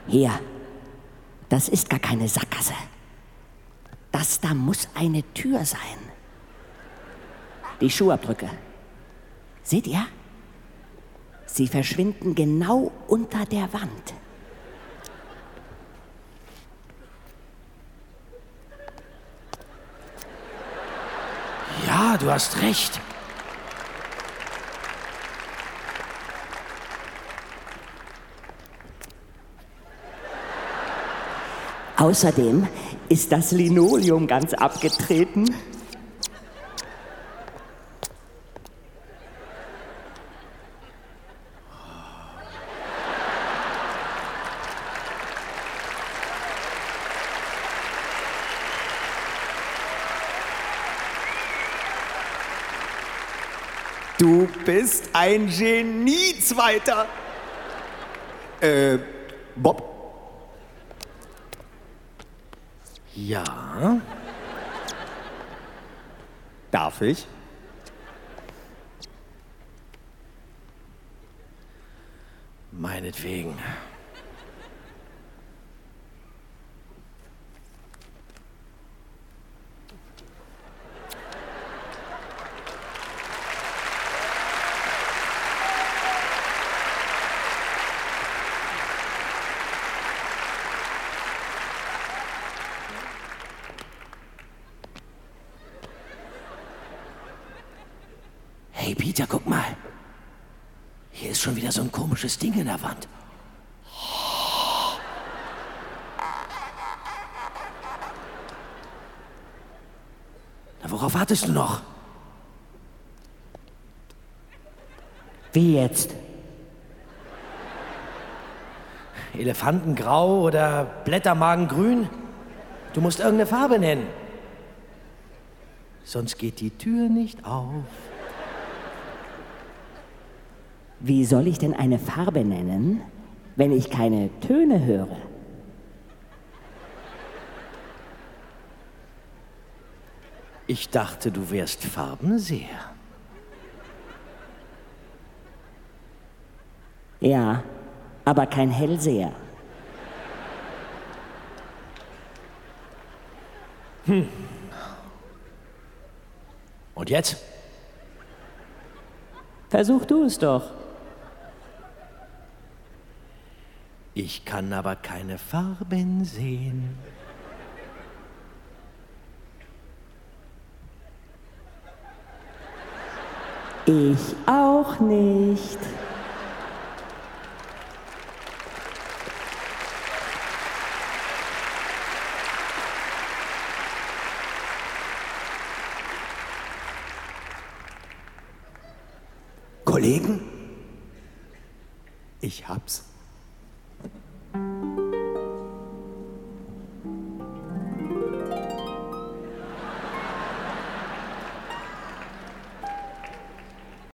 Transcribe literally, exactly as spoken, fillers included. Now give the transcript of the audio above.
Hier, das ist gar keine Sackgasse. Das da muss eine Tür sein. Die Schuhabdrücke. Seht ihr? Sie verschwinden genau unter der Wand. Ja, du hast recht. Außerdem ist das Linoleum ganz abgetreten. Du bist ein Genie, Zweiter. Äh, Bob? Ja. Darf ich? Meinetwegen. Hey Peter, guck mal. Hier ist schon wieder so ein komisches Ding in der Wand. Na, worauf wartest du noch? Wie jetzt? Elefantengrau oder Blättermagengrün? Du musst irgendeine Farbe nennen. Sonst geht die Tür nicht auf. Wie soll ich denn eine Farbe nennen, wenn ich keine Töne höre? Ich dachte, du wärst Farbenseher. Ja, aber kein Hellseher. Hm. Und jetzt? Versuch du es doch. Ich kann aber keine Farben sehen. Ich auch nicht. Kollegen? Ich hab's.